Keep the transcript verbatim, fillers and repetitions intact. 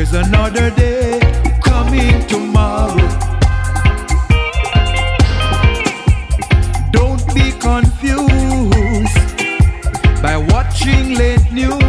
There's another day coming tomorrow. Don't be confused by watching late news.